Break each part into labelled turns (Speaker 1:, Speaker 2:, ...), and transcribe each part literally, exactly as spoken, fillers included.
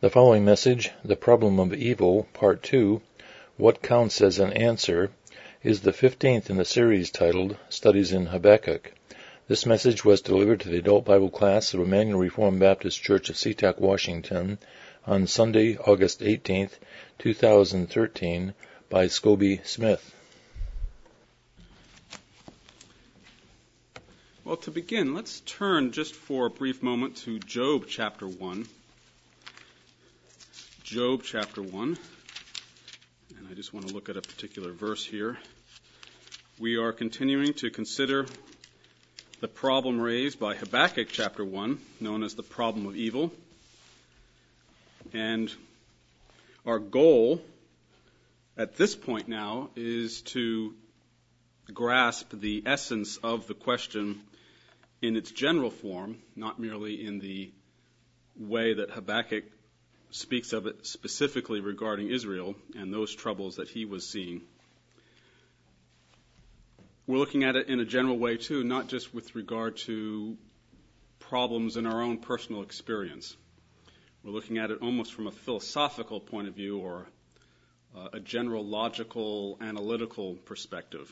Speaker 1: The following message, The Problem of Evil, Part two, What Counts as an Answer, is the fifteenth in the series titled Studies in Habakkuk. This message was delivered to the adult Bible class of Emmanuel Reformed Baptist Church of SeaTac, Washington, on Sunday, August eighteenth, two thousand thirteen, by Scobie Smith.
Speaker 2: Well, to begin, let's turn just for a brief moment to Job chapter one. Job chapter one. And I just want to look at a particular verse here. We are continuing to consider the problem raised by Habakkuk chapter one, known as the problem of evil. And our goal at this point now is to grasp the essence of the question in its general form, not merely in the way that Habakkuk speaks of it specifically regarding Israel and those troubles that he was seeing. We're looking at it in a general way too, not just with regard to problems in our own personal experience. We're looking at it almost from a philosophical point of view or uh, a general logical, analytical perspective.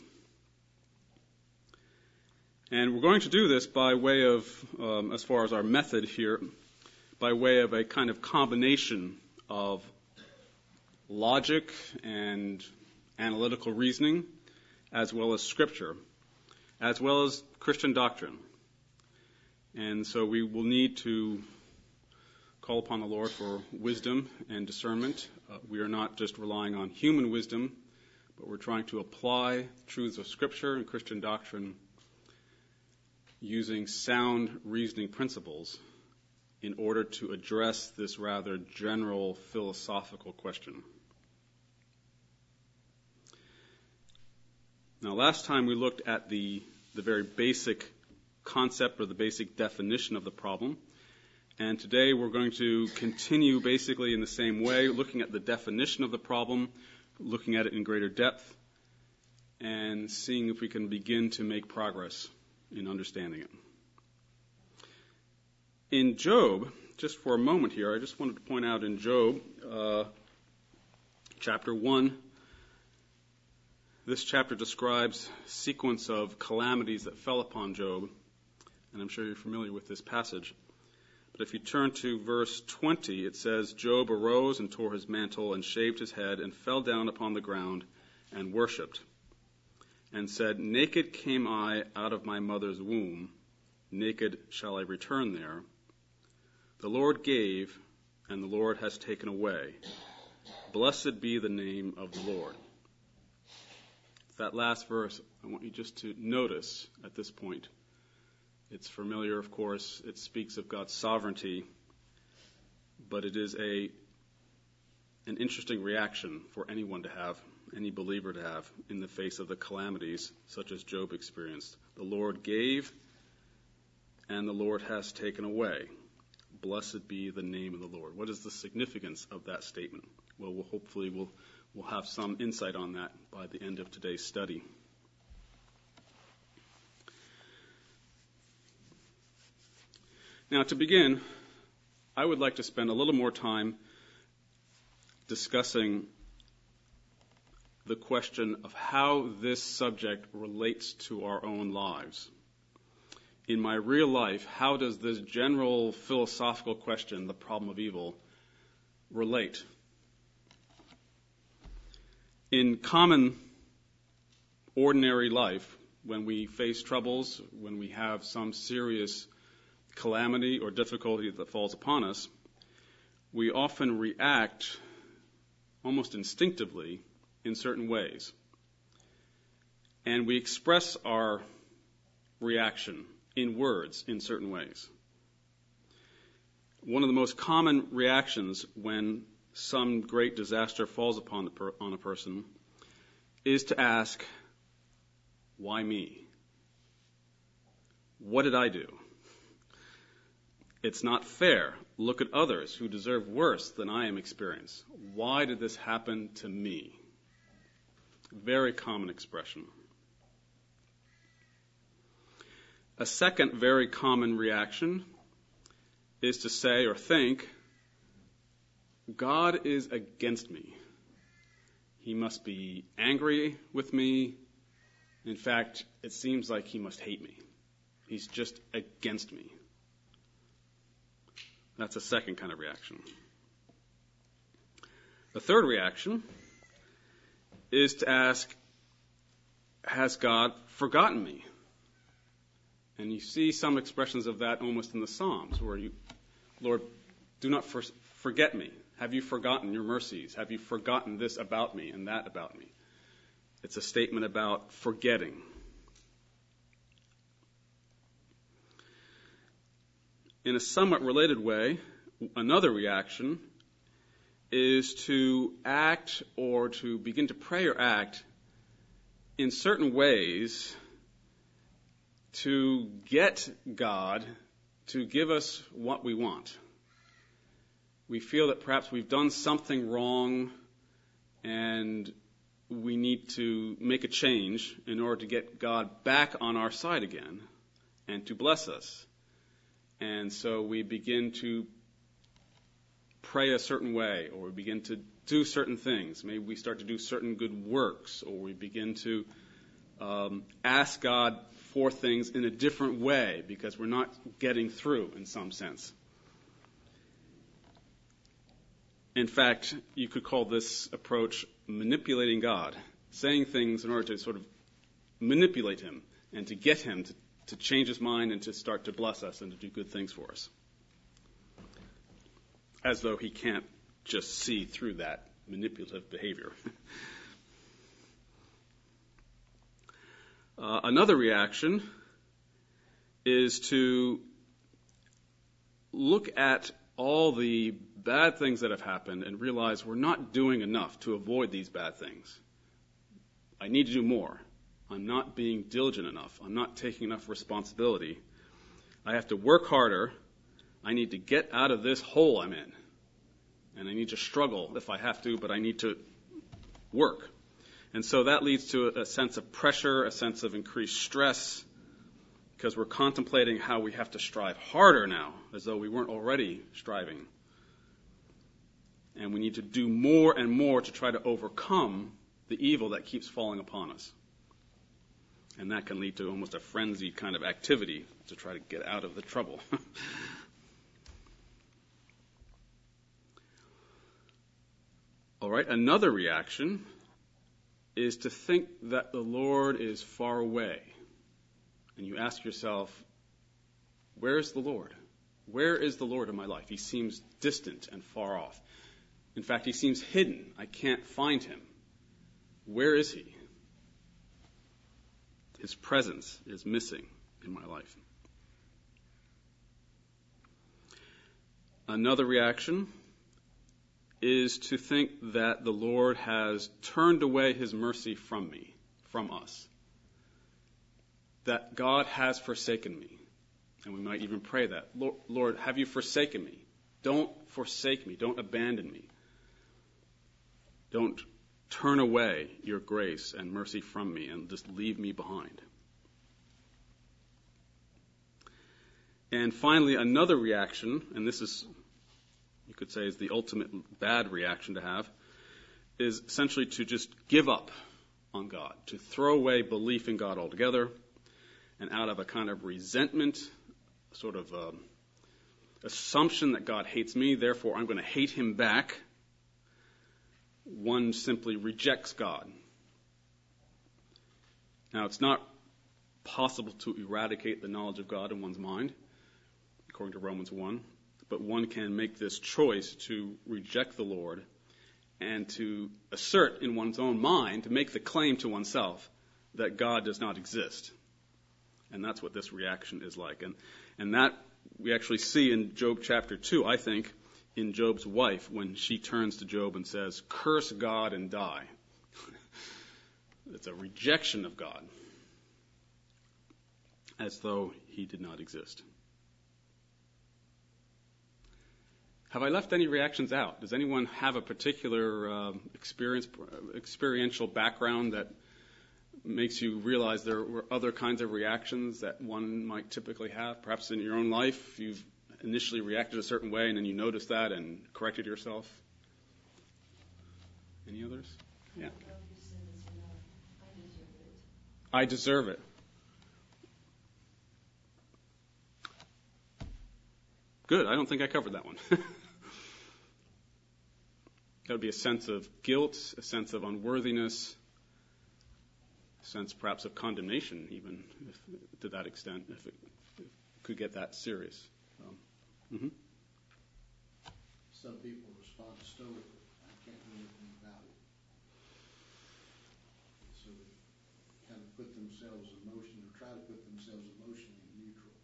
Speaker 2: And we're going to do this by way of, um, as far as our method here, by way of a kind of combination of logic and analytical reasoning, as well as scripture, as well as Christian doctrine. And so we will need to call upon the Lord for wisdom and discernment. Uh, we are not just relying on human wisdom, but we're trying to apply truths of scripture and Christian doctrine using sound reasoning principles in order to address this rather general philosophical question. Now, last time we looked at the, the very basic concept or the basic definition of the problem, and today we're going to continue basically in the same way, looking at the definition of the problem, looking at it in greater depth, and seeing if we can begin to make progress in understanding it. In Job, just for a moment here, I just wanted to point out in Job, uh, chapter one, this chapter describes a sequence of calamities that fell upon Job, and I'm sure you're familiar with this passage. But if you turn to verse twenty, it says, Job arose and tore his mantle and shaved his head and fell down upon the ground and worshipped, and said, Naked came I out of my mother's womb, naked shall I return there. The Lord gave, and the Lord has taken away. Blessed be the name of the Lord. That last verse, I want you just to notice at this point. It's familiar, of course. It speaks of God's sovereignty, but it is a an interesting reaction for anyone to have, any believer to have, in the face of the calamities such as Job experienced. The Lord gave, and the Lord has taken away. Blessed be the name of the Lord. What is the significance of that statement? Well, we'll hopefully we'll, we'll have some insight on that by the end of today's study. Now, to begin, I would like to spend a little more time discussing the question of how this subject relates to our own lives. In my real life, how does this general philosophical question, the problem of evil, relate? In common, ordinary life, when we face troubles, when we have some serious calamity or difficulty that falls upon us, we often react almost instinctively in certain ways. And we express our reaction in words in certain ways. One of the most common reactions when some great disaster falls upon, the per- on a person is to ask, why me? What did I do? It's not fair. Look at others who deserve worse than I am experiencing. Why did this happen to me? Very common expression. A second very common reaction is to say or think, God is against me. He must be angry with me. In fact, it seems like he must hate me. He's just against me. That's a second kind of reaction. The third reaction is to ask, has God forgotten me? And you see some expressions of that almost in the Psalms, where you, Lord, do not for, forget me. Have you forgotten your mercies? Have you forgotten this about me and that about me? It's a statement about forgetting. In a somewhat related way, another reaction is to act or to begin to pray or act in certain ways to get God to give us what we want. We feel that perhaps we've done something wrong and we need to make a change in order to get God back on our side again and to bless us. And so we begin to pray a certain way, or we begin to do certain things. Maybe we start to do certain good works, or we begin to um, ask God for things in a different way because we're not getting through in some sense. In fact, you could call this approach manipulating God, saying things in order to sort of manipulate him and to get him to, to change his mind and to start to bless us and to do good things for us. As though he can't just see through that manipulative behavior. uh, another reaction is to look at all the bad things that have happened and realize we're not doing enough to avoid these bad things. I need to do more. I'm not being diligent enough. I'm not taking enough responsibility. I have to work harder. I need to get out of this hole I'm in. And I need to struggle if I have to, but I need to work. And so that leads to a, a sense of pressure, a sense of increased stress, because we're contemplating how we have to strive harder now, as though we weren't already striving. And we need to do more and more to try to overcome the evil that keeps falling upon us. And that can lead to almost a frenzied kind of activity to try to get out of the trouble. All right, another reaction is to think that the Lord is far away. And you ask yourself, where is the Lord? Where is the Lord in my life? He seems distant and far off. In fact, he seems hidden. I can't find him. Where is he? His presence is missing in my life. Another reaction is to think that the Lord has turned away his mercy from me, from us. That God has forsaken me. And we might even pray that. Lord, have you forsaken me? Don't forsake me. Don't abandon me. Don't turn away your grace and mercy from me and just leave me behind. And finally, another reaction, and this is, you could say, is the ultimate bad reaction to have, is essentially to just give up on God, to throw away belief in God altogether, and out of a kind of resentment, sort of um, assumption that God hates me, therefore I'm going to hate him back, one simply rejects God. Now, it's not possible to eradicate the knowledge of God in one's mind, according to Romans one, but one can make this choice to reject the Lord and to assert in one's own mind, to make the claim to oneself that God does not exist. And that's what this reaction is like. And, and that we actually see in Job chapter two, I think, in Job's wife, when she turns to Job and says, curse God and die. It's a rejection of God, as though he did not exist. Have I left any reactions out? Does anyone have a particular uh, experience, experiential background that makes you realize there were other kinds of reactions that one might typically have? Perhaps in your own life, you've initially reacted a certain way and then you noticed that and corrected yourself. Any others? Yeah. I deserve it. Good. I don't think I covered that one. That would be a sense of guilt, a sense of unworthiness, a sense perhaps of condemnation even, if, to that extent, if it, if it could get that serious. Um, mm-hmm.
Speaker 3: Some people respond stoically. I can't do anything about it. So they kind of put themselves emotionally, or try to put themselves emotionally neutral.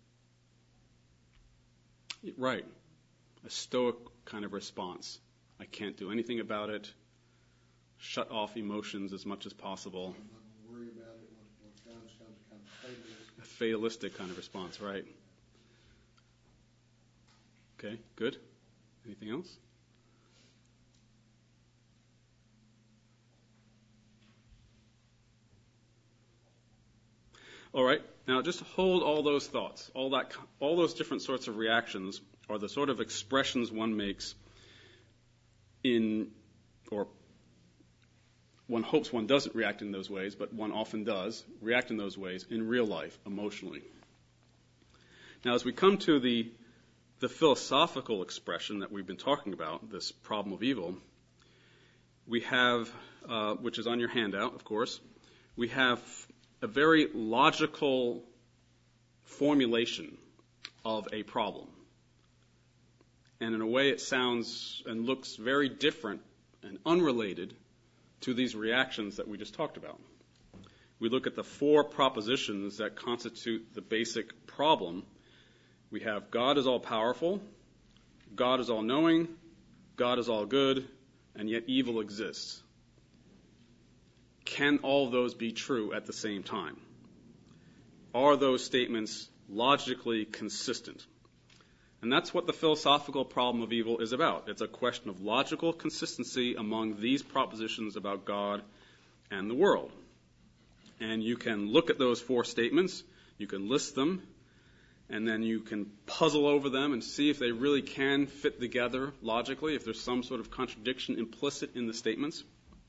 Speaker 2: Right. A stoic kind of response. I can't do anything about it. Shut off emotions as much as possible.
Speaker 3: I'm not going to worry about it. What comes comes kind of fatalistic.
Speaker 2: A fatalistic kind of response, right. Okay, good. Anything else? All right. Now just hold all those thoughts. All that, all those different sorts of reactions are the sort of expressions one makes in, or one hopes one doesn't react in those ways, but one often does react in those ways in real life, emotionally. Now, as we come to the the philosophical expression that we've been talking about, this problem of evil, we have, uh, which is on your handout, of course, we have a very logical formulation of a problem. And in a way, it sounds and looks very different and unrelated to these reactions that we just talked about. We look at the four propositions that constitute the basic problem. We have God is all-powerful, God is all-knowing, God is all good, and yet evil exists. Can all of those be true at the same time? Are those statements logically consistent? And that's what the philosophical problem of evil is about. It's a question of logical consistency among these propositions about God and the world. And you can look at those four statements, you can list them, and then you can puzzle over them and see if they really can fit together logically, if there's some sort of contradiction implicit in the statements.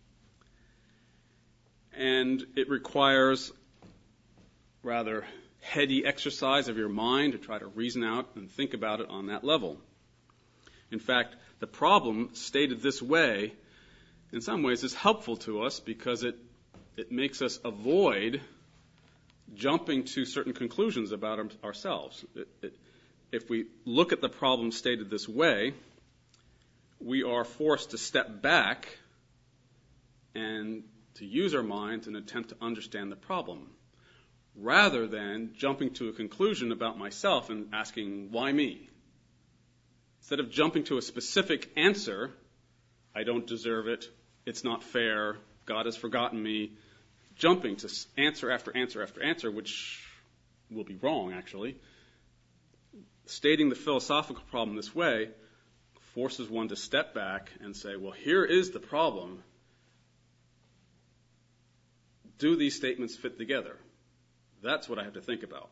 Speaker 2: And it requires rather heady exercise of your mind to try to reason out and think about it on that level. In fact, the problem stated this way, in some ways, is helpful to us because it, it makes us avoid jumping to certain conclusions about our, ourselves. It, it, if we look at the problem stated this way, we are forced to step back and to use our minds and attempt to understand the problem, rather than jumping to a conclusion about myself and asking, why me? Instead of jumping to a specific answer, I don't deserve it, it's not fair, God has forgotten me, jumping to answer after answer after answer, which will be wrong, actually. Stating the philosophical problem this way forces one to step back and say, well, here is the problem. Do these statements fit together? That's what I have to think about.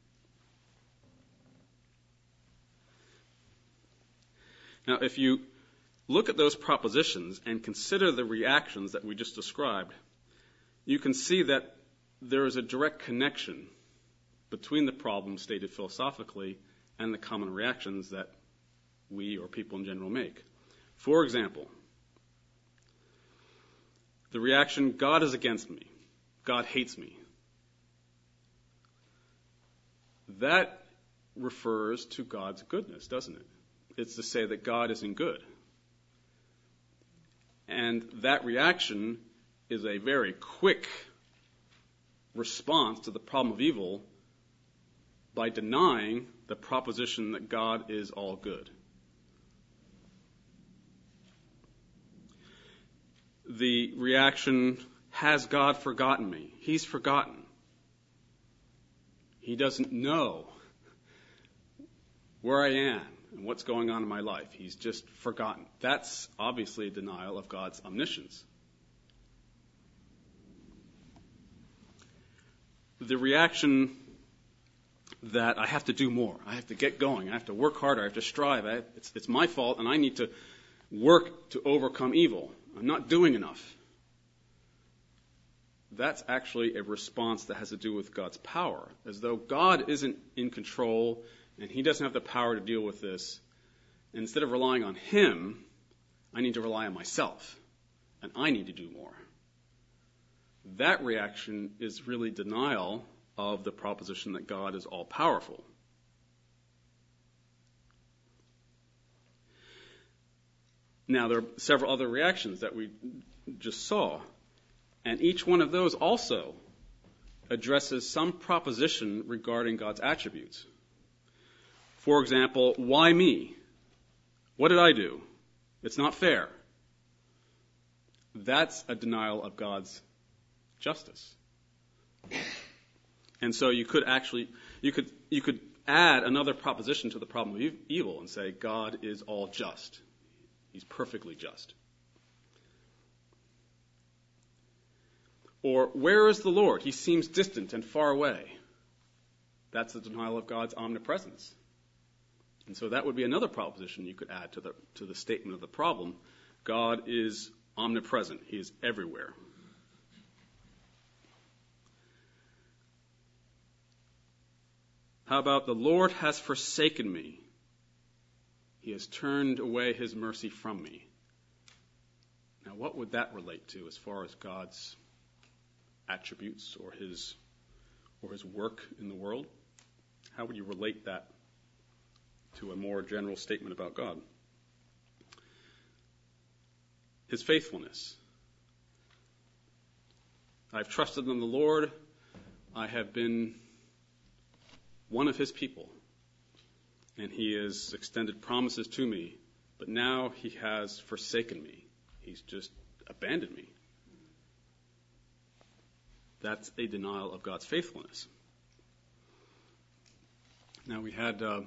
Speaker 2: Now, if you look at those propositions and consider the reactions that we just described, you can see that there is a direct connection between the problem stated philosophically and the common reactions that we or people in general make. For example, the reaction, God is against me. God hates me. That refers to God's goodness, doesn't it? It's to say that God isn't good. And that reaction is a very quick response to the problem of evil by denying the proposition that God is all good. The reaction, has God forgotten me? He's forgotten. He doesn't know where I am and what's going on in my life. He's just forgotten. That's obviously a denial of God's omniscience. The reaction that I have to do more, I have to get going, I have to work harder, I have to strive, I have, it's, it's my fault and I need to work to overcome evil. I'm not doing enough. That's actually a response that has to do with God's power, as though God isn't in control and he doesn't have the power to deal with this. And instead of relying on him, I need to rely on myself, and I need to do more. That reaction is really denial of the proposition that God is all-powerful. Now, there are several other reactions that we just saw, and each one of those also addresses some proposition regarding God's attributes. For example, why me? What did I do? It's not fair. That's a denial of God's justice. And so you could actually, you could, you could add another proposition to the problem of evil and say God is all just. He's perfectly just. Or, where is the Lord? He seems distant and far away. That's a denial of God's omnipresence. And so that would be another proposition you could add to the to the statement of the problem. God is omnipresent. He is everywhere. How about the Lord has forsaken me? He has turned away his mercy from me. Now, what would that relate to as far as God's attributes or his or his work in the world? How would you relate that to a more general statement about God? His faithfulness. I've trusted in the Lord. I have been one of his people. And he has extended promises to me. But now he has forsaken me. He's just abandoned me. That's a denial of God's faithfulness. Now, we had uh,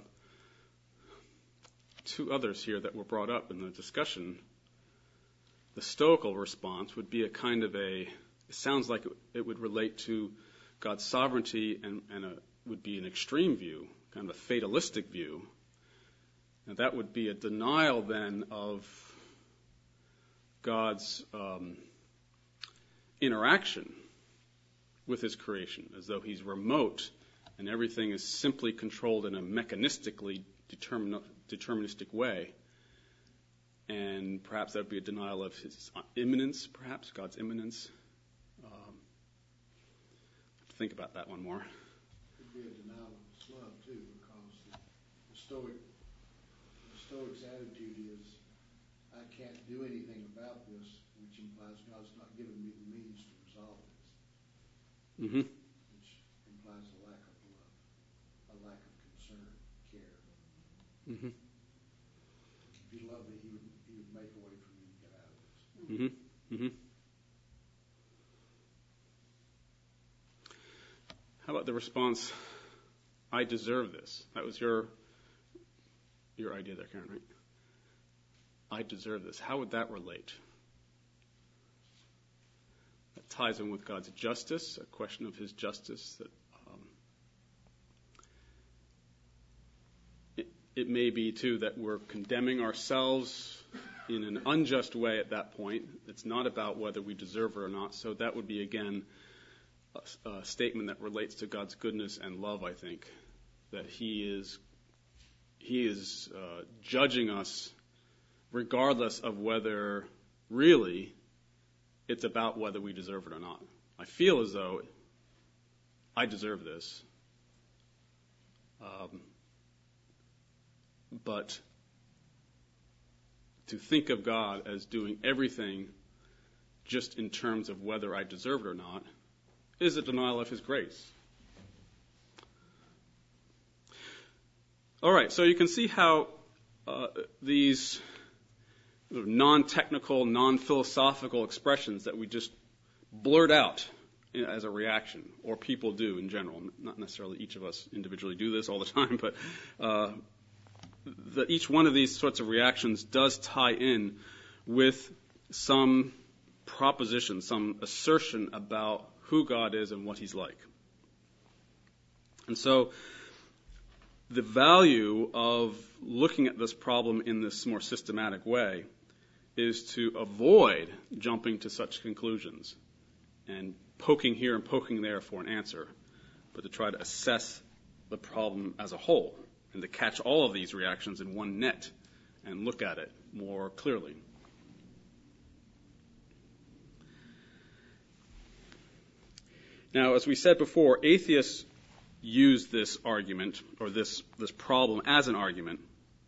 Speaker 2: two others here that were brought up in the discussion. The Stoical response would be a kind of a, it sounds like it would relate to God's sovereignty and, and a, would be an extreme view, kind of a fatalistic view. And that would be a denial then of God's um, interaction with his creation, as though he's remote and everything is simply controlled in a mechanistically determin- deterministic way. And perhaps that would be a denial of his immanence, perhaps, God's immanence. Um, I have to think about that one more.
Speaker 3: It could be a denial of his love, too, because the, the Stoic, the Stoic's attitude is, I can't do anything about this, which implies God's not giving me the means to resolve this.
Speaker 2: Mm-hmm.
Speaker 3: Which implies a lack of love, a lack of concern, care.
Speaker 2: Mm-hmm.
Speaker 3: If he loved me, he would, he would make a way for me to get out of this.
Speaker 2: Mm-hmm. Mm-hmm. How about the response, I deserve this? That was your your idea there, Karen, right? I deserve this. How would that relate? That ties in with God's justice, a question of his justice. That um, it, it may be, too, that we're condemning ourselves in an unjust way at that point. It's not about whether we deserve it or not. So that would be, again, a, a statement that relates to God's goodness and love, I think, that he is he is uh, judging us regardless of whether really it's about whether we deserve it or not. I feel as though I deserve this. Um, but to think of God as doing everything just in terms of whether I deserve it or not is a denial of his grace. All right, so you can see how uh, these non-technical, non-philosophical expressions that we just blurt out as a reaction, or people do in general, not necessarily each of us individually do this all the time, but uh, that each one of these sorts of reactions does tie in with some proposition, some assertion about who God is and what he's like. And so the value of looking at this problem in this more systematic way is to avoid jumping to such conclusions and poking here and poking there for an answer, but to try to assess the problem as a whole and to catch all of these reactions in one net and look at it more clearly. Now, as we said before, atheists use this argument or this, this problem as an argument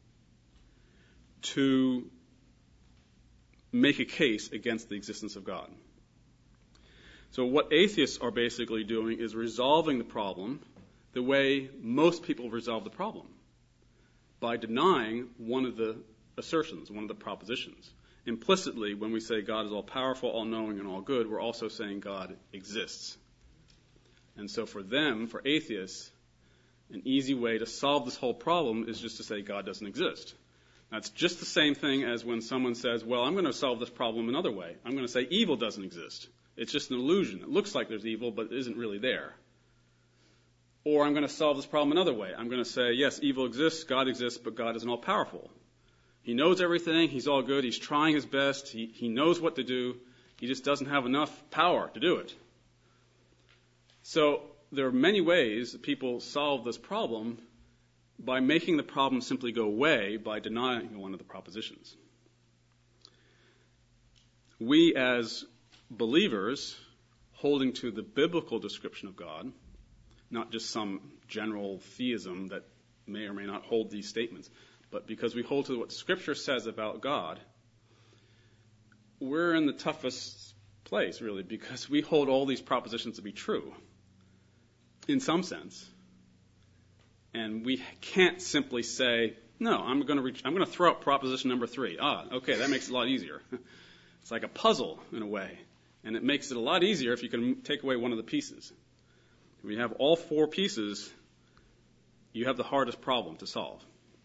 Speaker 2: to make a case against the existence of God. So what atheists are basically doing is resolving the problem the way most people resolve the problem, by denying one of the assertions, one of the propositions. Implicitly, when we say God is all-powerful, all-knowing, and all-good, we're also saying God exists. And so for them, for atheists, an easy way to solve this whole problem is just to say God doesn't exist. That's just the same thing as when someone says, well, I'm going to solve this problem another way. I'm going to say evil doesn't exist. It's just an illusion. It looks like there's evil, but it isn't really there. Or I'm going to solve this problem another way. I'm going to say, yes, evil exists, God exists, but God isn't all-powerful. He knows everything. He's all good. He's trying his best. He, he knows what to do. He just doesn't have enough power to do it. So there are many ways that people solve this problem by making the problem simply go away by denying one of the propositions. We as believers, holding to the biblical description of God, not just some general theism that may or may not hold these statements, but because we hold to what Scripture says about God, we're in the toughest place, really, because we hold all these propositions to be true, in some sense. And we can't simply say, no, I'm going to reach, I'm going to throw out proposition number three. Ah, okay, that makes it a lot easier. It's like a puzzle, in a way. And it makes it a lot easier if you can take away one of the pieces. When you have all four pieces, you have the hardest problem to solve.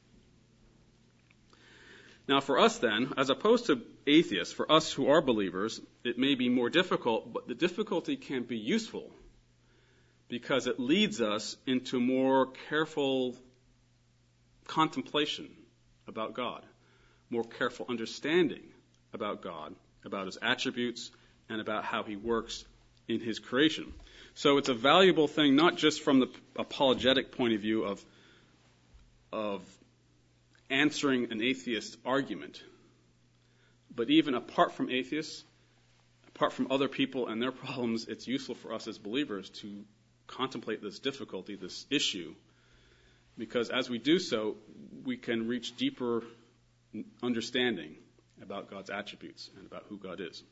Speaker 2: Now, for us then, as opposed to atheists, for us who are believers, it may be more difficult, but the difficulty can be useful because it leads us into more careful contemplation about God, more careful understanding about God, about his attributes, and about how he works in his creation. So it's a valuable thing, not just from the apologetic point of view of, of answering an atheist argument, but even apart from atheists, apart from other people and their problems, it's useful for us as believers to contemplate this difficulty, this issue, because as we do so, we can reach deeper understanding about God's attributes and about who God is.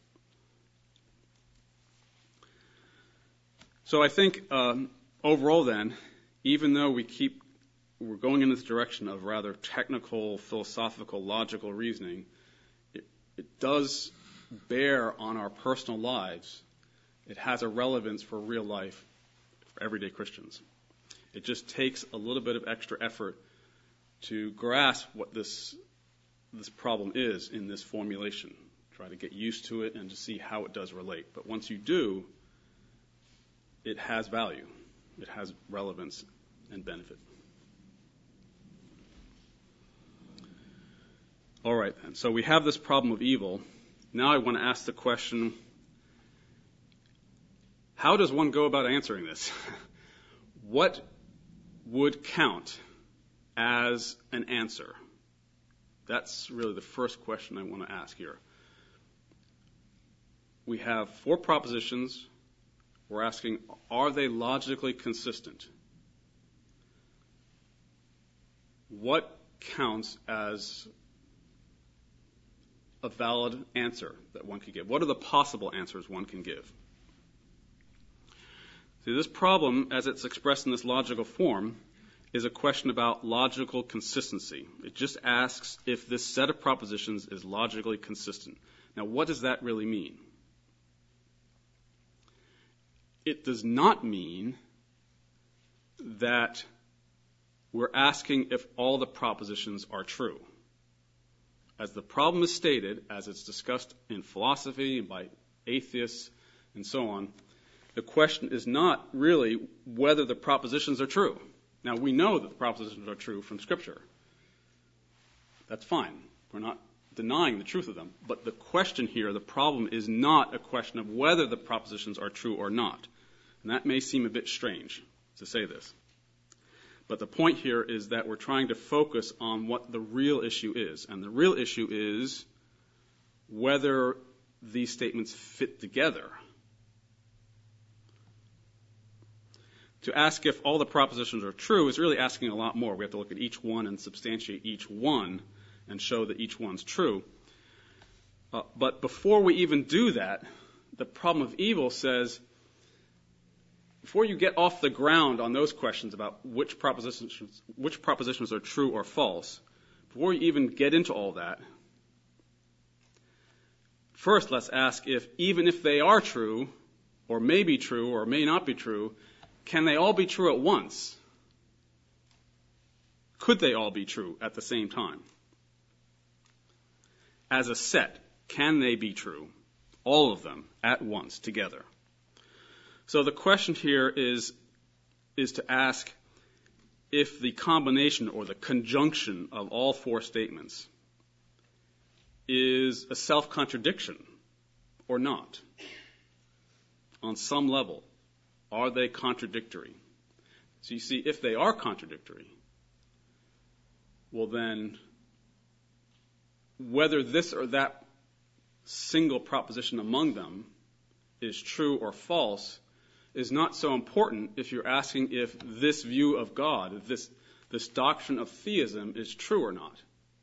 Speaker 2: So I think um, overall then, even though we keep, we're going in this direction of rather technical, philosophical, logical reasoning, it, it does bear on our personal lives. It has a relevance for real life, for everyday Christians. It just takes a little bit of extra effort to grasp what this this problem is in this formulation. Try to get used to it and to see how it does relate. But once you do, it has value. It has relevance and benefit. All right, then. So we have this problem of evil. Now I want to ask the question, how does one go about answering this? What would count as an answer? That's really the first question I want to ask here. We have four propositions. We're asking, are they logically consistent? What counts as a valid answer that one could give? What are the possible answers one can give? See, this problem, as it's expressed in this logical form, is a question about logical consistency. It just asks if this set of propositions is logically consistent. Now, what does that really mean? It does not mean that we're asking if all the propositions are true. As the problem is stated, as it's discussed in philosophy and by atheists and so on, the question is not really whether the propositions are true. Now, we know that the propositions are true from Scripture. That's fine. We're not denying the truth of them. But the question here, the problem, is not a question of whether the propositions are true or not. And that may seem a bit strange to say this. But the point here is that we're trying to focus on what the real issue is. And the real issue is whether these statements fit together. To ask if all the propositions are true is really asking a lot more. We have to look at each one and substantiate each one and show that each one's true. Uh, but before we even do that, the problem of evil says, before you get off the ground on those questions about which propositions, which propositions are true or false, before you even get into all that, first let's ask if, even if they are true, or may be true, or may not be true, can they all be true at once? Could they all be true at the same time? As a set, can they be true? All of them at once, together. So the question here is, is to ask if the combination or the conjunction of all four statements is a self-contradiction or not. On some level, are they contradictory? So you see, if they are contradictory, well then, whether this or that single proposition among them is true or false is not so important if you're asking if this view of God, this, this doctrine of theism is true or not.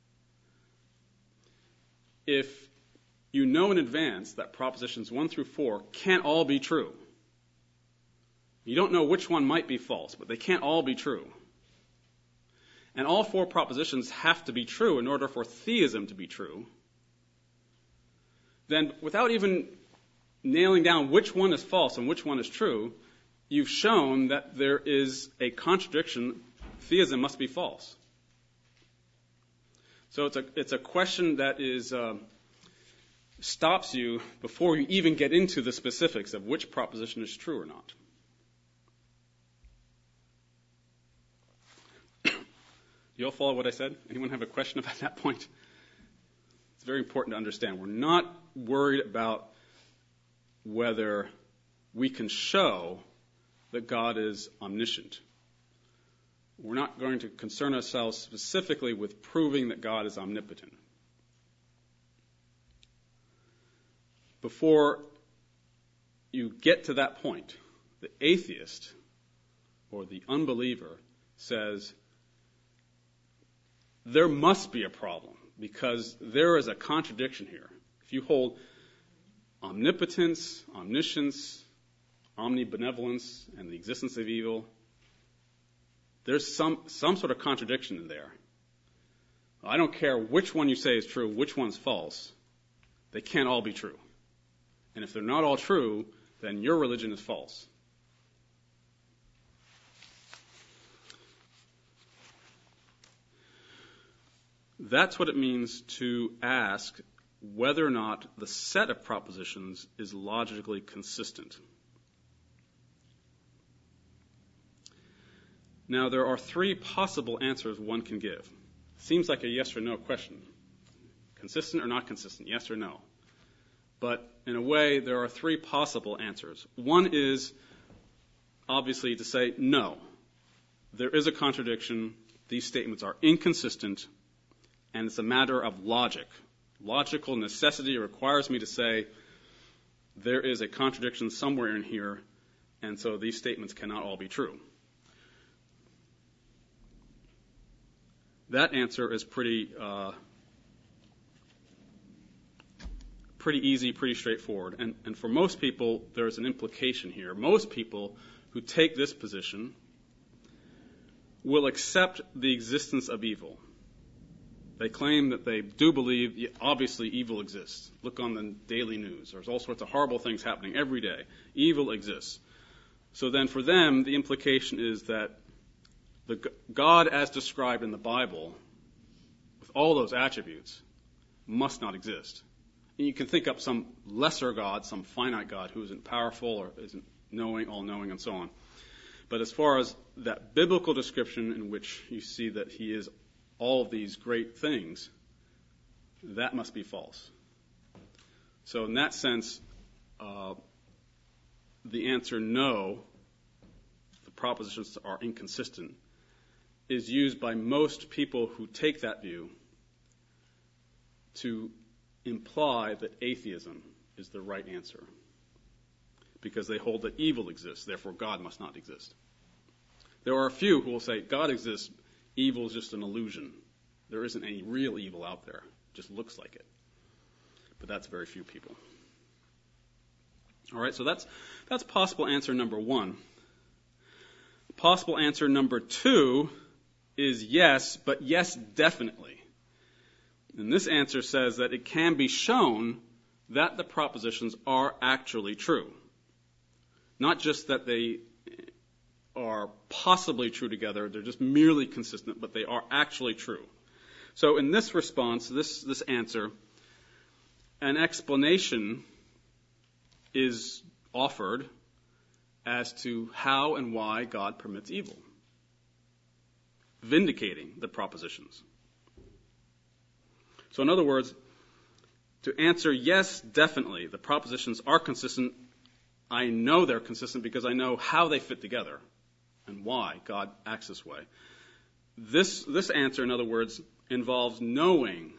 Speaker 2: If you know in advance that propositions one through four can't all be true, you don't know which one might be false, but they can't all be true. And all four propositions have to be true in order for theism to be true. Then, without even nailing down which one is false and which one is true, you've shown that there is a contradiction. Theism must be false. So it's a it's a question that is uh, stops you before you even get into the specifics of which proposition is true or not. You all follow what I said? Anyone have a question about that point? It's very important to understand. We're not worried about whether we can show that God is omniscient. We're not going to concern ourselves specifically with proving that God is omnipotent. Before you get to that point, the atheist or the unbeliever says, there must be a problem because there is a contradiction here. If you hold omnipotence, omniscience, omnibenevolence, and the existence of evil, there's some, some sort of contradiction in there. I don't care which one you say is true, which one's false. They can't all be true. And if they're not all true, then your religion is false. That's what it means to ask whether or not the set of propositions is logically consistent. Now, there are three possible answers one can give. Seems like a yes or no question. Consistent or not consistent, yes or no. But in a way, there are three possible answers. One is, obviously, to say, no, there is a contradiction. These statements are inconsistent, and it's a matter of logic. Logical necessity requires me to say, there is a contradiction somewhere in here, and so these statements cannot all be true. That answer is pretty uh, pretty easy, pretty straightforward. And, and for most people, there's an implication here. Most people who take this position will accept the existence of evil. They claim that they do believe, obviously, evil exists. Look on the daily news. There's all sorts of horrible things happening every day. Evil exists. So then for them, the implication is that the God as described in the Bible, with all those attributes, must not exist. And you can think up some lesser God, some finite God who isn't powerful or isn't knowing, all-knowing, and so on. But as far as that biblical description in which you see that he is all of these great things, that must be false. So in that sense, uh, the answer no, the propositions are inconsistent, is used by most people who take that view to imply that atheism is the right answer, because they hold that evil exists, therefore God must not exist. There are a few who will say God exists, evil is just an illusion. There isn't any real evil out there. It just looks like it. But that's very few people. All right, so that's that's possible answer number one. Possible answer number two is yes, but yes, definitely. And this answer says that it can be shown that the propositions are actually true. Not just that they are possibly true together, they're just merely consistent, but they are actually true. So in this response, this, this answer, an explanation is offered as to how and why God permits evil, vindicating the propositions. So in other words, to answer yes, definitely, the propositions are consistent, I know they're consistent because I know how they fit together and why God acts this way. This, this answer, in other words, involves knowing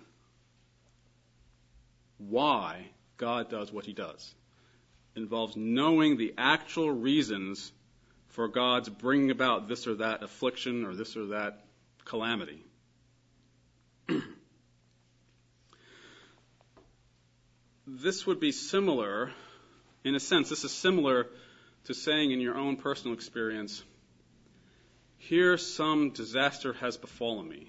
Speaker 2: why God does what he does. It involves knowing the actual reasons for God's bringing about this or that affliction or this or that calamity. This would be similar, in a sense, this is similar to saying in your own personal experience, here some disaster has befallen me.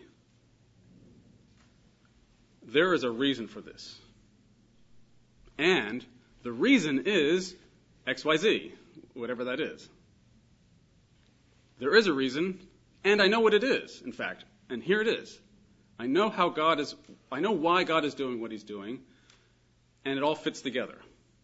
Speaker 2: There is a reason for this. And the reason is X Y Z, whatever that is. There is a reason, and I know what it is, in fact. And here it is. I know how God is, I know why God is doing what he's doing, and it all fits together.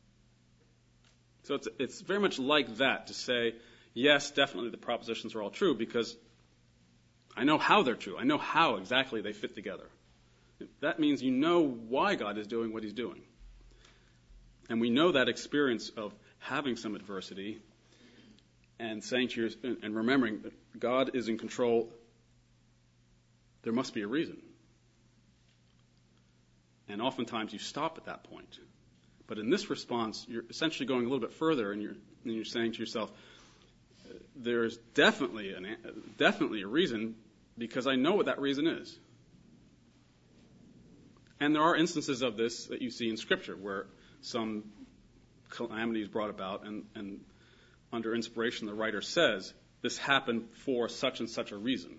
Speaker 2: So it's, it's very much like that to say, yes, definitely the propositions are all true because I know how they're true. I know how exactly they fit together. That means you know why God is doing what he's doing. And we know that experience of having some adversity and saying to your, and remembering that God is in control. There must be a reason. And oftentimes you stop at that point. But in this response, you're essentially going a little bit further, and you're, and you're saying to yourself, there's definitely, an, definitely a reason because I know what that reason is. And there are instances of this that you see in Scripture where some calamity is brought about, and, and under inspiration the writer says, this happened for such and such a reason.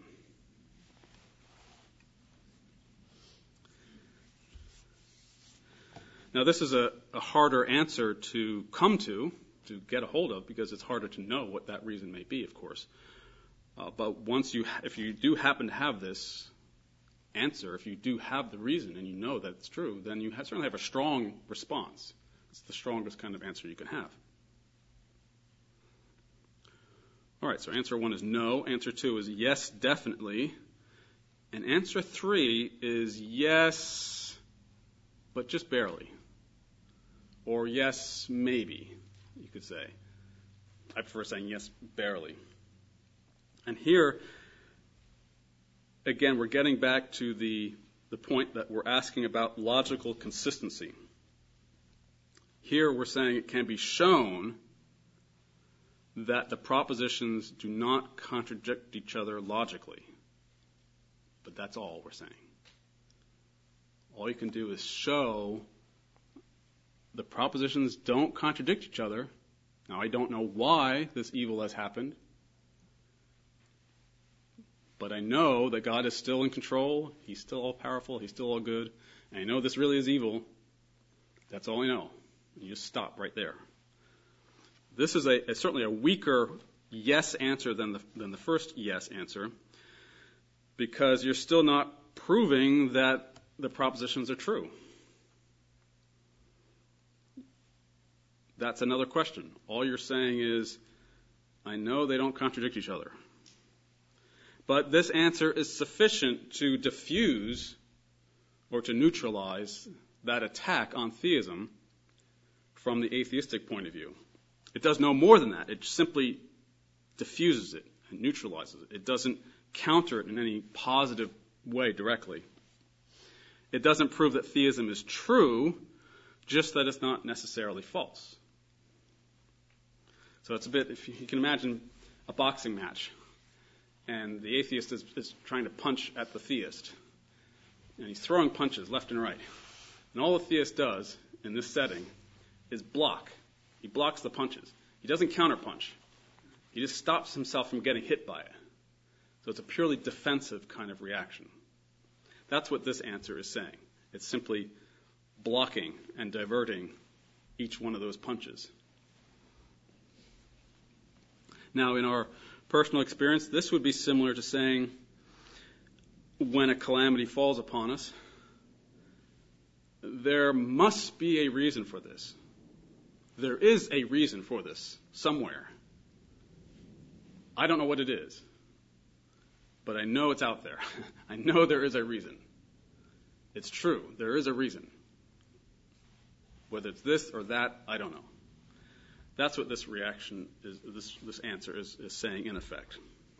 Speaker 2: Now, this is a, a harder answer to come to, to get a hold of, because it's harder to know what that reason may be, of course. Uh, but once you, if you do happen to have this answer, if you do have the reason and you know that it's true, then you have, certainly have a strong response. It's the strongest kind of answer you can have. All right, so answer one is no. Answer two is yes, definitely. And answer three is yes, but just barely. Or yes, maybe, you could say. I prefer saying yes, barely. And here, again, we're getting back to the, the point that we're asking about logical consistency. Here we're saying it can be shown that the propositions do not contradict each other logically. But that's all we're saying. All you can do is show the propositions don't contradict each other. Now, I don't know why this evil has happened, but I know that God is still in control. He's still all-powerful. He's still all good. And I know this really is evil. That's all I know. You just stop right there. This is a, a certainly a weaker yes answer than the, than the first yes answer, because you're still not proving that the propositions are true. That's another question. All you're saying is, I know they don't contradict each other. But this answer is sufficient to diffuse or to neutralize that attack on theism from the atheistic point of view. It does no more than that. It simply diffuses it and neutralizes it. It doesn't counter it in any positive way directly. It doesn't prove that theism is true, just that it's not necessarily false. So it's a bit, if you can imagine a boxing match, and the atheist is, is trying to punch at the theist, and he's throwing punches left and right. And all the theist does in this setting is block. He blocks the punches. He doesn't counterpunch. He just stops himself from getting hit by it. So it's a purely defensive kind of reaction. That's what this answer is saying. It's simply blocking and diverting each one of those punches. Now, in our personal experience, this would be similar to saying when a calamity falls upon us, there must be a reason for this. There is a reason for this somewhere. I don't know what it is, but I know it's out there. I know there is a reason. It's true. There is a reason. Whether it's this or that, I don't know. That's what this reaction is, this, this answer is, is saying in effect.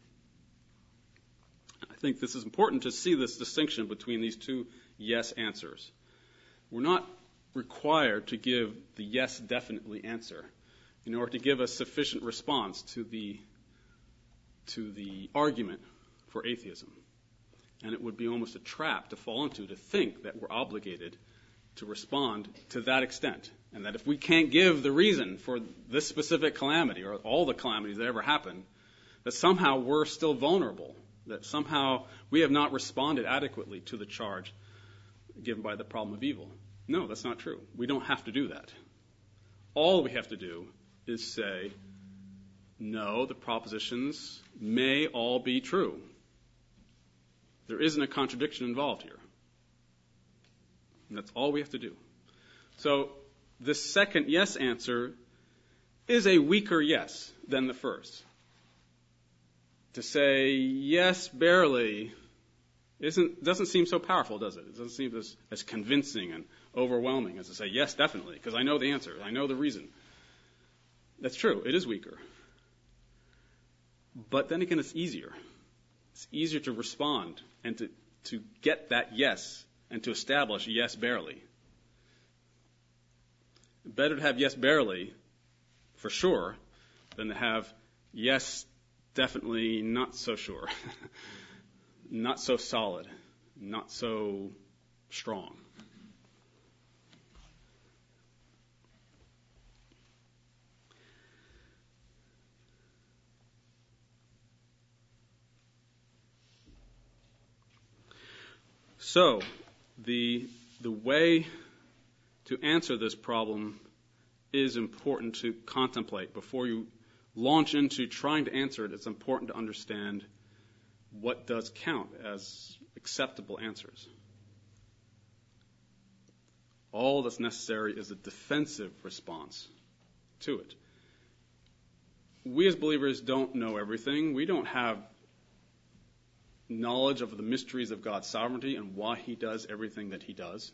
Speaker 2: I think this is important to see this distinction between these two yes answers. We're not required to give the yes definitely answer in order to give a sufficient response to the to the argument for atheism. And it would be almost a trap to fall into to think that we're obligated to respond to that extent, and that if we can't give the reason for this specific calamity or all the calamities that ever happen, that somehow we're still vulnerable, that somehow we have not responded adequately to the charge given by the problem of evil. No, that's not true. We don't have to do that. All we have to do is say, no, the propositions may all be true. There isn't a contradiction involved here. And that's all we have to do. So the second yes answer is a weaker yes than the first. To say yes barely isn't doesn't seem so powerful, does it? It doesn't seem as, as convincing and overwhelming as to say yes definitely, because I know the answer, I know the reason. That's true, it is weaker. But then again, it's easier. It's easier to respond and to, to get that yes and to establish yes barely. Better to have yes barely, for sure, than to have yes definitely not so sure, not so solid, not so strong. So, the the way to answer this problem is important to contemplate. Before you launch into trying to answer it, it's important to understand what does count as acceptable answers. All that's necessary is a defensive response to it. We as believers don't know everything. We don't have knowledge of the mysteries of God's sovereignty and why he does everything that he does.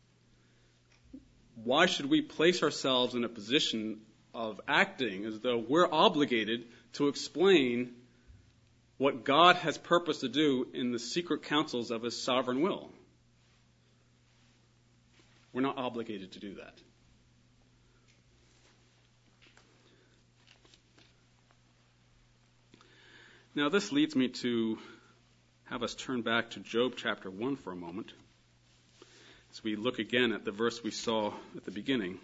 Speaker 2: Why should we place ourselves in a position of acting as though we're obligated to explain what God has purposed to do in the secret counsels of his sovereign will? We're not obligated to do that. Now this leads me to have us turn back to Job chapter one for a moment, as we look again at the verse we saw at the beginning.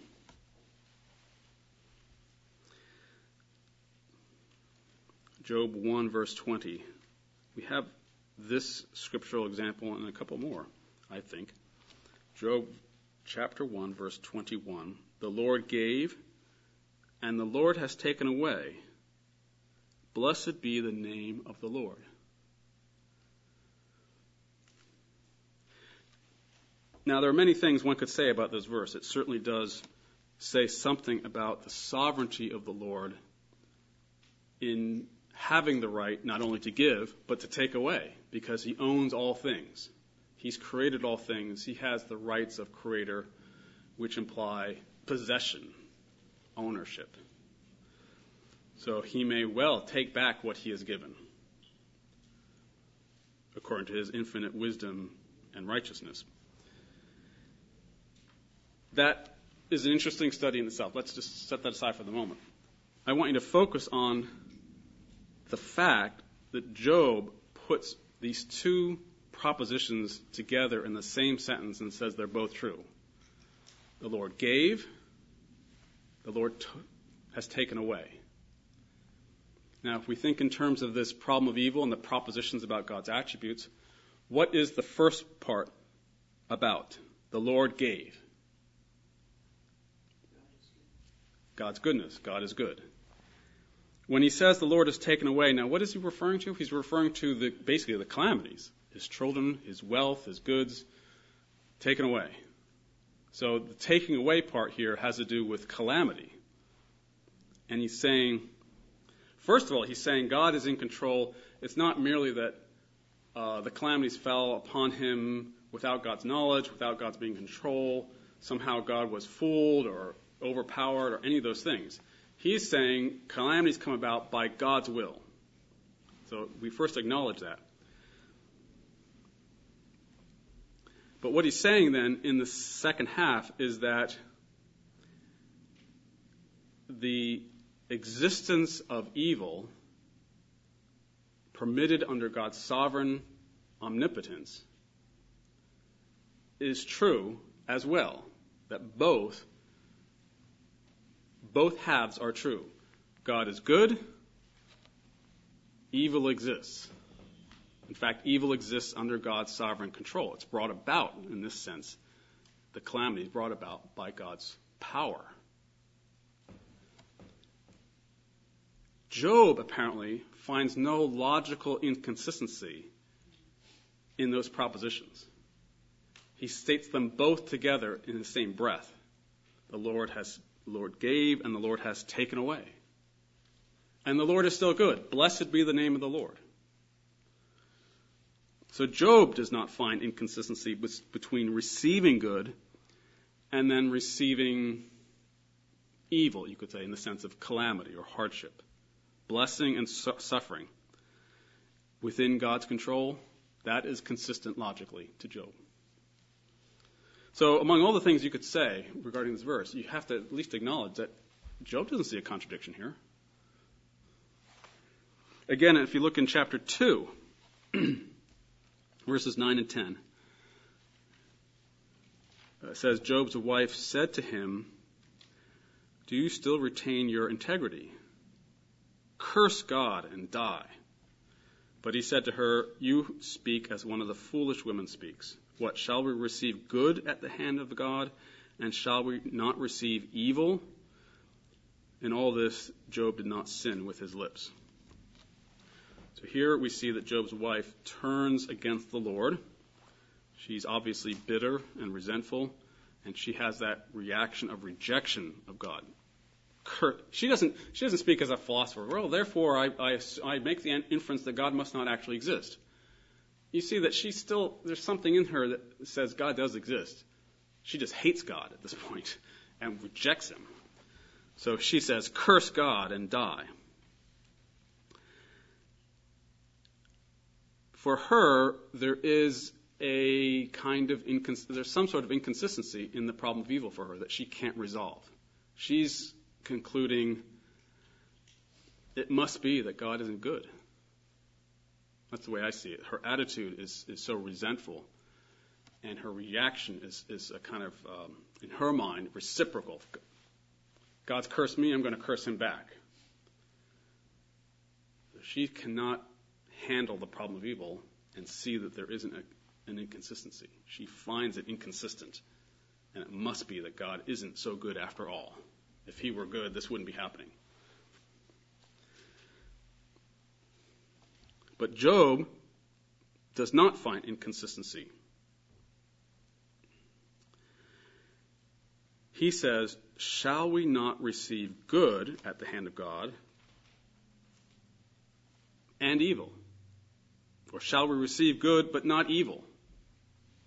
Speaker 2: Job one, verse twenty. We have this scriptural example and a couple more, I think. Job chapter one, verse twenty-one. The Lord gave, and the Lord has taken away. Blessed be the name of the Lord. Now, there are many things one could say about this verse. It certainly does say something about the sovereignty of the Lord in having the right not only to give, but to take away, because he owns all things. He's created all things. He has the rights of creator, which imply possession, ownership. So he may well take back what he has given, according to his infinite wisdom and righteousness. That is an interesting study in itself. Let's just set that aside for the moment. I want you to focus on the fact that Job puts these two propositions together in the same sentence and says they're both true. The Lord gave, the Lord t- has taken away. Now, if we think in terms of this problem of evil and the propositions about God's attributes, what is the first part about? The Lord gave. God's goodness. God is good. When he says the Lord has taken away, now what is he referring to? He's referring to the basically the calamities. His children, his wealth, his goods, taken away. So the taking away part here has to do with calamity. And he's saying, first of all, he's saying God is in control. It's not merely that uh, the calamities fell upon him without God's knowledge, without God's being in control. Somehow God was fooled or overpowered or any of those things. He's saying calamities come about by God's will. So we first acknowledge that. But what he's saying then in the second half is that the existence of evil permitted under God's sovereign omnipotence is true as well, that both both halves are true. God is good, evil exists. In fact, evil exists under God's sovereign control. It's brought about, in this sense, the calamity is brought about by God's power. Job, apparently, finds no logical inconsistency in those propositions. He states them both together in the same breath. The Lord has, the Lord gave, and the Lord has taken away. And the Lord is still good. Blessed be the name of the Lord. So Job does not find inconsistency between receiving good and then receiving evil, you could say, in the sense of calamity or hardship. Blessing and su- suffering within God's control, that is consistent logically to Job. So among all the things you could say regarding this verse, you have to at least acknowledge that Job doesn't see a contradiction here. Again, if you look in chapter two, verses nine and ten, it says, Job's wife said to him, "Do you still retain your integrity? Curse God and die." But he said to her, "You speak as one of the foolish women speaks. What, shall we receive good at the hand of God, and shall we not receive evil?" In all this, Job did not sin with his lips. So here we see that Job's wife turns against the Lord. She's obviously bitter and resentful, and she has that reaction of rejection of God. She doesn't, she doesn't speak as a philosopher. Well, therefore, I, I, I make the inference that God must not actually exist. You see that she still, there's something in her that says God does exist. She just hates God at this point and rejects him. So she says, "Curse God and die." For her, there is a kind of, incons- there's some sort of inconsistency in the problem of evil for her that she can't resolve. She's concluding it must be that God isn't good. That's the way I see it. Her attitude is, is so resentful, and her reaction is, is a kind of, um, in her mind, reciprocal. God's cursed me, I'm going to curse him back. She cannot handle the problem of evil and see that there isn't a, an inconsistency. She finds it inconsistent, and it must be that God isn't so good after all. If he were good, this wouldn't be happening. But Job does not find inconsistency. He says, "Shall we not receive good at the hand of God and evil? Or shall we receive good but not evil?"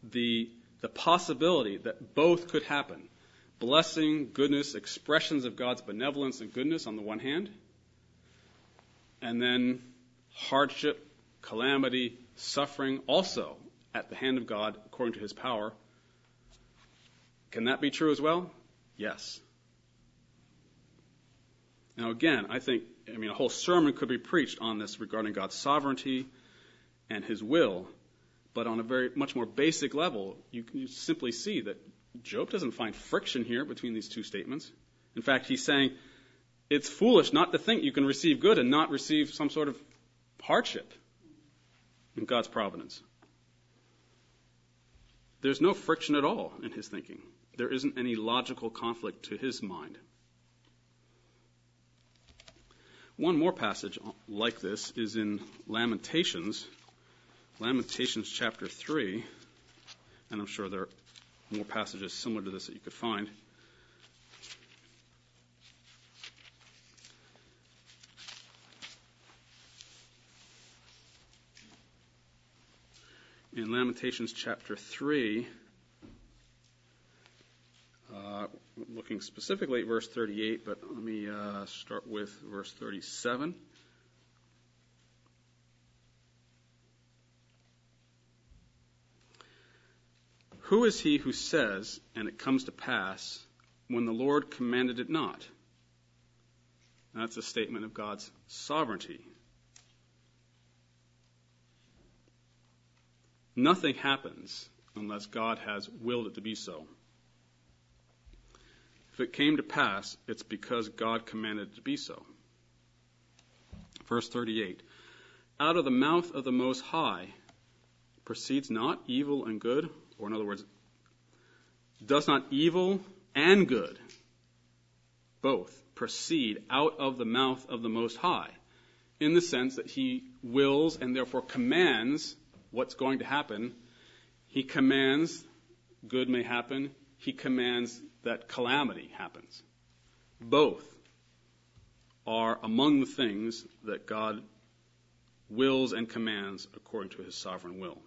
Speaker 2: the, the possibility that both could happen. Blessing, goodness, expressions of God's benevolence and goodness on the one hand, and then hardship, calamity, suffering also at the hand of God according to his power. Can that be true as well? Yes. Now again, I think, I mean, a whole sermon could be preached on this regarding God's sovereignty and his will, but on a very much more basic level, you can simply see that Job doesn't find friction here between these two statements. In fact, he's saying it's foolish not to think you can receive good and not receive some sort of hardship in God's providence. There's no friction at all in his thinking. There isn't any logical conflict to his mind. One more passage like this is in Lamentations, Lamentations chapter three, and I'm sure there are more passages similar to this that you could find. In Lamentations chapter three, uh, looking specifically at verse thirty-eight, but let me uh, start with verse thirty-seven. Who is he who says, and it comes to pass, when the Lord commanded it not? That's a statement of God's sovereignty. Nothing happens unless God has willed it to be so. If it came to pass, it's because God commanded it to be so. Verse thirty-eight, out of the mouth of the Most High proceeds not evil and good, or in other words, does not evil and good both proceed out of the mouth of the Most High, in the sense that he wills and therefore commands what's going to happen. He commands good may happen. He commands that calamity happens. Both are among the things that God wills and commands according to his sovereign will.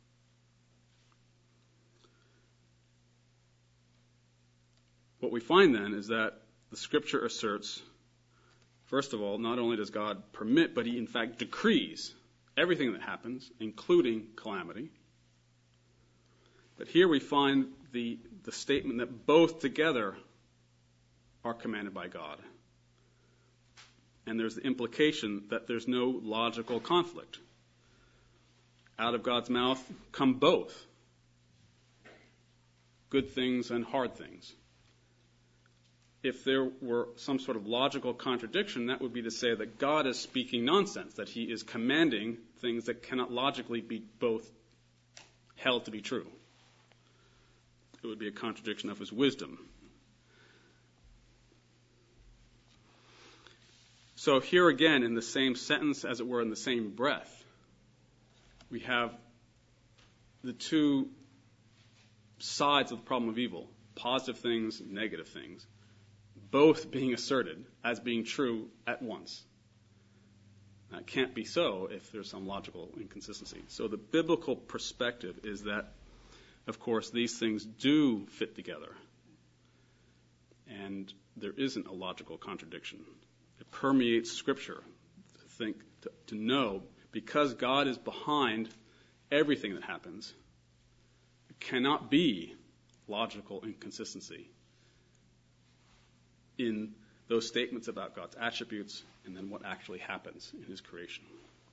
Speaker 2: What we find then is that the Scripture asserts, first of all, not only does God permit, but he in fact decrees everything that happens, including calamity. But here we find the, the statement that both together are commanded by God. And there's the implication that there's no logical conflict. Out of God's mouth come both good things and hard things. If there were some sort of logical contradiction, that would be to say that God is speaking nonsense, that he is commanding things that cannot logically be both held to be true. It would be a contradiction of his wisdom. So here again, in the same sentence, as it were, in the same breath, we have the two sides of the problem of evil, positive things, negative things, both being asserted as being true at once. That can't be so if there's some logical inconsistency. So the biblical perspective is that, of course, these things do fit together. And there isn't a logical contradiction. It permeates Scripture to think, to, to know, because God is behind everything that happens, it cannot be logical inconsistency in those statements about God's attributes and then what actually happens in his creation.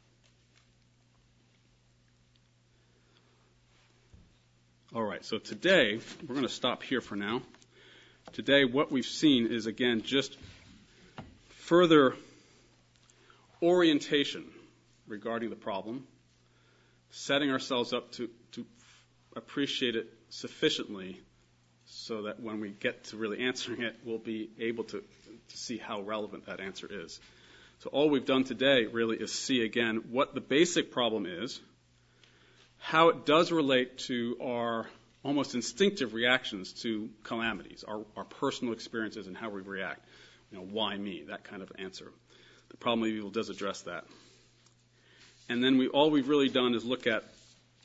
Speaker 2: All right, so today, we're going to stop here for now. Today, what we've seen is, again, just further orientation regarding the problem, setting ourselves up to, to appreciate it sufficiently so that when we get to really answering it, we'll be able to, to see how relevant that answer is. So all we've done today really is see again what the basic problem is, how it does relate to our almost instinctive reactions to calamities, our, our personal experiences and how we react. You know, why me? That kind of answer. The problem of evil does address that. And then we all we've really done is look at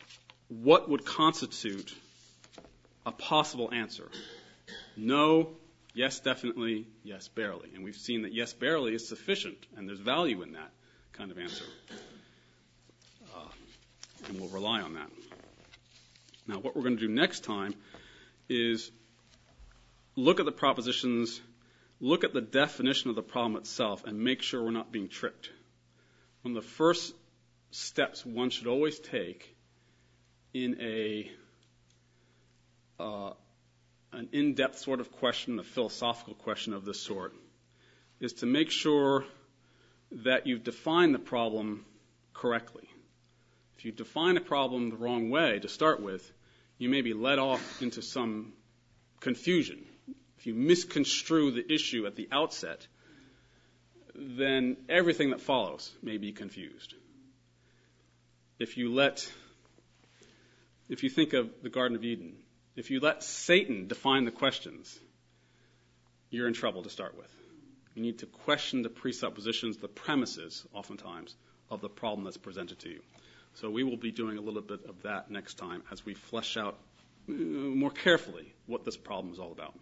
Speaker 2: what would constitute a possible answer. No, yes, definitely, yes, barely. And we've seen that yes, barely is sufficient, and there's value in that kind of answer. Uh, and we'll rely on that. Now, what we're going to do next time is look at the propositions, look at the definition of the problem itself, and make sure we're not being tricked. One of the first steps one should always take in a uh, an in-depth sort of question, a philosophical question of this sort, is to make sure that you've defined the problem correctly. If you define a problem the wrong way to start with, you may be led off into some confusion. If you misconstrue the issue at the outset, then everything that follows may be confused. If you let, if you think of the Garden of Eden, if you let Satan define the questions, you're in trouble to start with. You need to question the presuppositions, the premises, oftentimes, of the problem that's presented to you. So we will be doing a little bit of that next time as we flesh out uh, more carefully what this problem is all about.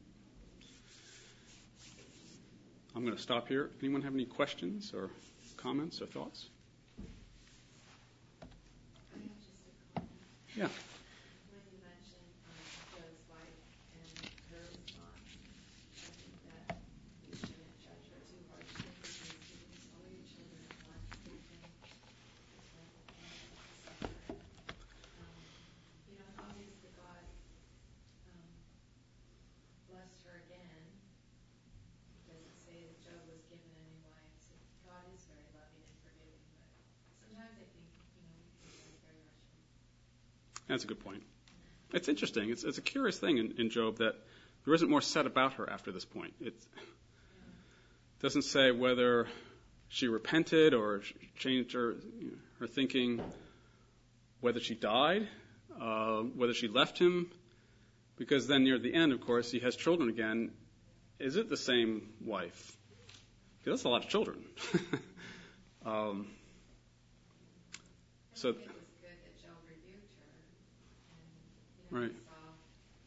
Speaker 2: I'm going to stop here. Anyone have any questions or comments or thoughts? Yeah. That's a good point. It's interesting. It's, it's a curious thing in, in Job that there isn't more said about her after this point. It doesn't say whether she repented or changed her, you know, her thinking, whether she died, uh, whether she left him, because then near the end, of course, he has children again. Is it the same wife? Because that's a lot of children. um, so. Right.
Speaker 4: Saw, um,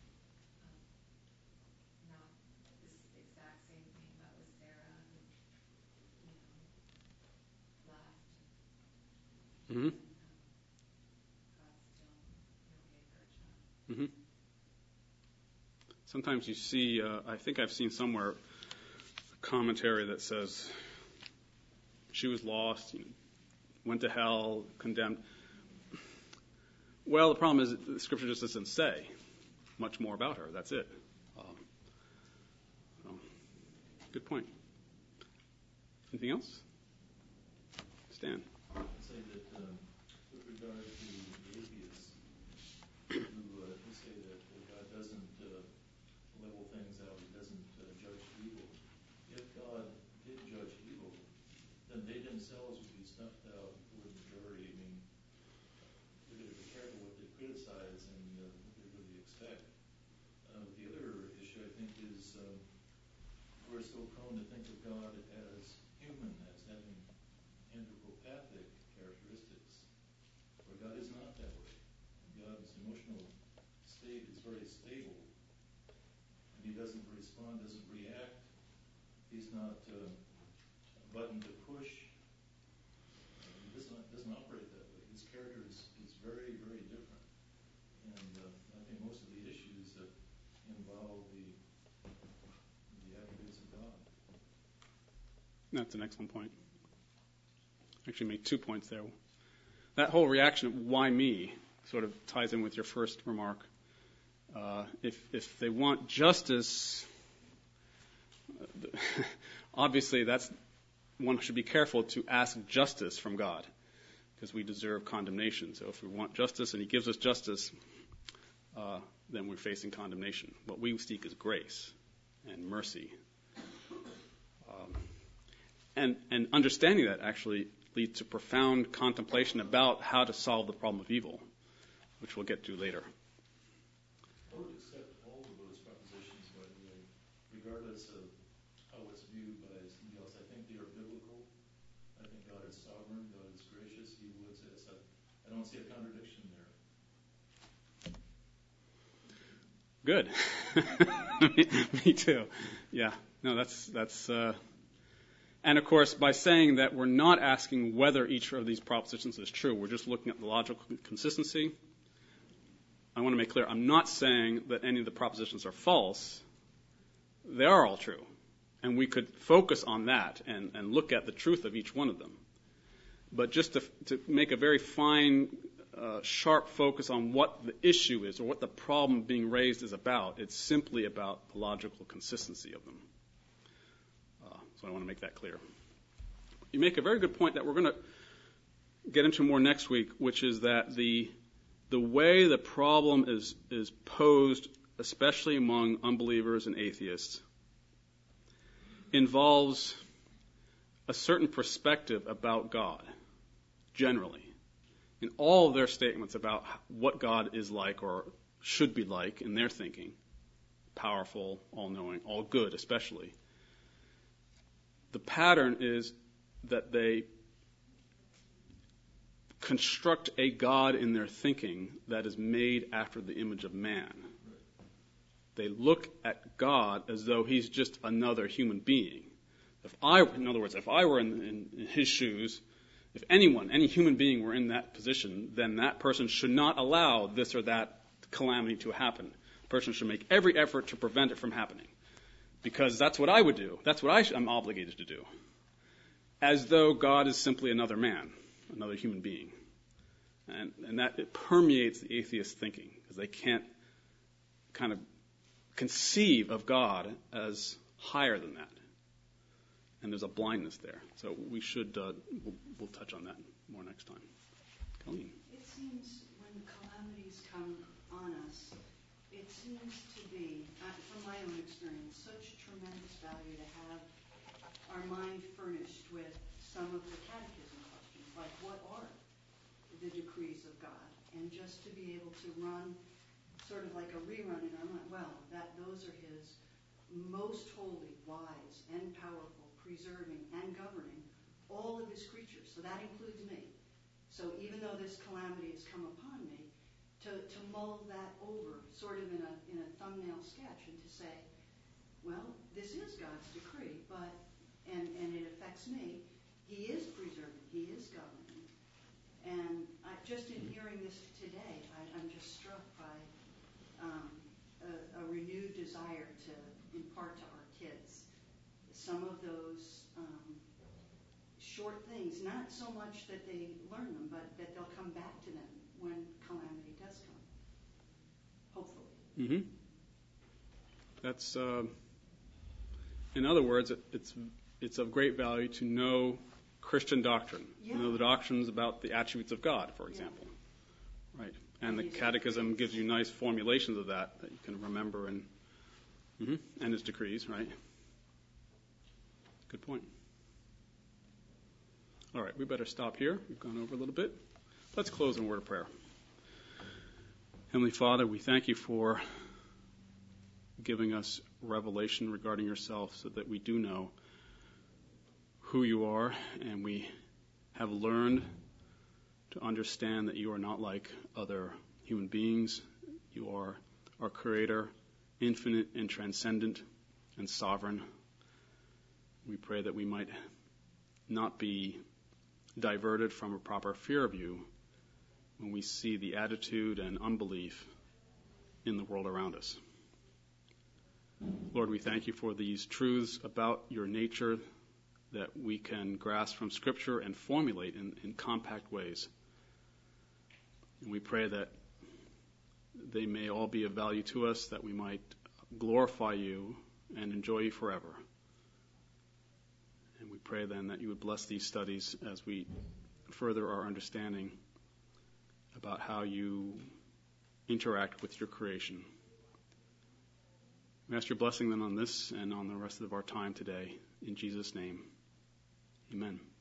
Speaker 4: not this exact same thing, but with Sarah, who, you know, left.
Speaker 2: Mm-hmm.
Speaker 4: And, um, God still, you know, gave her a child.
Speaker 2: Mm-hmm. Sometimes you see, uh, I think I've seen somewhere a commentary that says she was lost, you know, went to hell, condemned. Well, the problem is the Scripture just doesn't say much more about her. That's it. Um, so, good point. Anything else? Stan.
Speaker 5: I'd say that um, with regard to the atheists who, uh, who say that God doesn't uh, level things out, He doesn't uh, judge evil. If God did judge evil, then they themselves would be snuffed out with the majority. I mean, they're going to be careful what they criticize and uh, what they really expect. Uh, the other issue, I think, is um, we're so prone to think of God as human, as having anthropopathic characteristics, where God is not that way. God's emotional state is very stable, and He doesn't respond, doesn't react. He's not uh, a button to push. Uh, he does not doesn't operate that way. His character is, is very, very different. And uh, I think most of the issues that involve the the attributes of God.
Speaker 2: That's an excellent point. Actually, make two points there. That whole reaction of why me sort of ties in with your first remark. Uh, if if they want justice, obviously that's one should be careful to ask justice from God, because we deserve condemnation. So if we want justice and He gives us justice, uh, then we're facing condemnation. What we seek is grace and mercy. Um, and and understanding that actually leads to profound contemplation about how to solve the problem of evil, which we'll get to later.
Speaker 5: I would accept all of those propositions, by the way, regardless of how it's viewed by somebody else. I think they are biblical. I think God is sovereign, God is gracious. He would say, I don't see a contradiction there.
Speaker 2: Good. me, me too. Yeah. No, that's that's. Uh, and of course, by saying that we're not asking whether each of these propositions is true, we're just looking at the logical consistency. I want to make clear, I'm not saying that any of the propositions are false. They are all true. And we could focus on that and, and look at the truth of each one of them. But just to, to make a very fine, uh, sharp focus on what the issue is or what the problem being raised is about, it's simply about the logical consistency of them. Uh, so I want to make that clear. You make a very good point that we're going to get into more next week, which is that the the way the problem is is posed, especially among unbelievers and atheists, involves a certain perspective about God, generally. In all of their statements about what God is like or should be like in their thinking, powerful, all-knowing, all good especially, the pattern is that they construct a God in their thinking that is made after the image of man. They look at God as though he's just another human being. If I, in other words, if I were in, in, in his shoes, if anyone, any human being were in that position, then that person should not allow this or that calamity to happen. The person should make every effort to prevent it from happening. Because that's what I would do. That's what I sh- I'm obligated to do. As though God is simply another man, another human being. And, and that it permeates the atheist thinking, because they can't kind of conceive of God as higher than that. And there's a blindness there. So we should, uh, we'll, we'll touch on that more next time. Colleen.
Speaker 6: It seems when calamities come on us, it seems to be, uh, from my own experience, such tremendous value to have our mind furnished with some of the catechism questions, like what are the decrees of God, and just to be able to run sort of like a rerun in our mind. Well, that those are his most holy, wise, and powerful, preserving and governing all of his creatures. So that includes me. So even though this calamity has come upon me, to, to mull that over sort of in a in a thumbnail sketch and to say, well, this is God's decree, but and, and it affects me. He is preserving. He is governing. And I, just in hearing this today, I, I'm just struck by um, a, a renewed desire to impart to our kids some of those um, short things, not so much that they learn them, but that they'll come back to them when calamity does come, hopefully.
Speaker 2: Mm-hmm. That's, uh, in other words, it, it's it's of great value to know Christian doctrine,
Speaker 6: Yeah.
Speaker 2: to know the doctrines about the attributes of God, for example. Yeah. Right. And the Catechism gives you nice formulations of that that you can remember, and mm-hmm, and his decrees, right? Good point. All right, we better stop here. We've gone over a little bit. Let's close in a word of prayer. Heavenly Father, we thank you for giving us revelation regarding yourself so that we do know who you are, and we have learned to understand that you are not like other human beings. You are our Creator, infinite and transcendent and sovereign. We pray that we might not be diverted from a proper fear of you when we see the attitude and unbelief in the world around us. Lord, we thank you for these truths about your nature that we can grasp from Scripture and formulate in, in compact ways. And we pray that they may all be of value to us, that we might glorify you and enjoy you forever. And we pray then that you would bless these studies as we further our understanding about how you interact with your creation. We ask your blessing then on this and on the rest of our time today. In Jesus' name, amen.